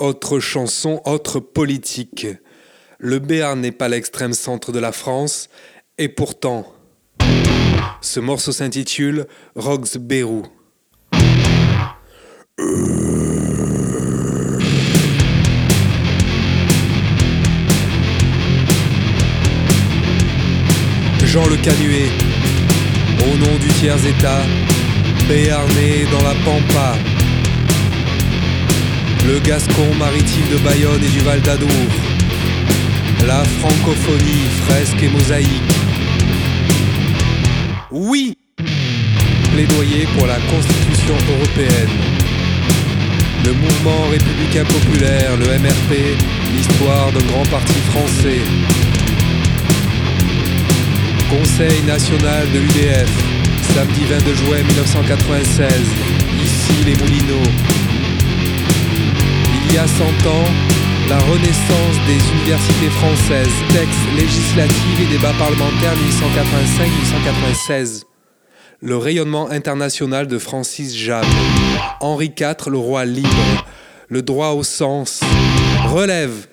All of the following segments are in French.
autre chanson, autre politique. Le Béarn n'est pas l'extrême centre de la France, et pourtant, ce morceau s'intitule Rox Bérou. Jean Le Canuet, au nom du tiers-état, béarnais dans la pampa. Le gascon maritime de Bayonne et du Val d'Adour. La francophonie, fresque et mosaïque. Oui, plaidoyer pour la Constitution européenne. Le mouvement républicain populaire, le MRP, l'histoire d'un grand parti français. Conseil national de l'UDF, samedi 22 juin 1996, ici les Moulineaux. Il y a 100 ans, la renaissance des universités françaises, textes législatifs et débats parlementaires 1885-1896. Le rayonnement international de Francis James. Henri IV, le roi libre. Le droit au sens. Relève.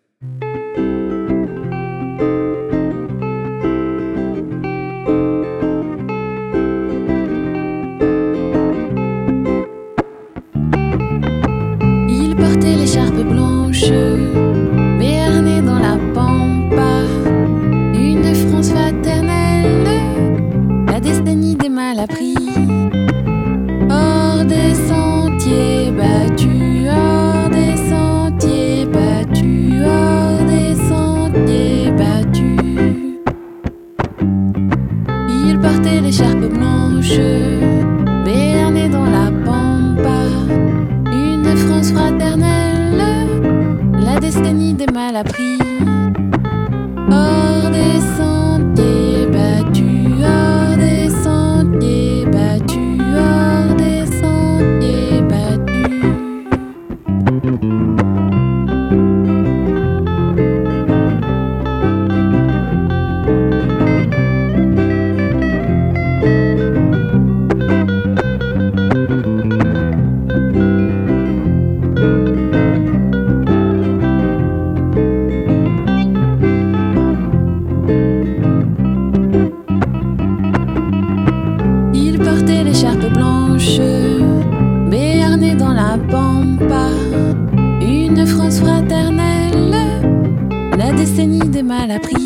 L'écharpe blanche, béarnais dans la pampa, une France fraternelle, la destinée des mal appris, hors des sentiers battus, hors des sentiers battus, hors des sentiers battus. Il portait l'écharpe blanche, béarnais dans la pampa, une France fraternelle, la destinée des mal appris, hors des sentiers battus, hors des sentiers battus, hors des sentiers battus. L'écharpe blanche, béarnais dans la pampa, une France fraternelle, la décennie des mal appris,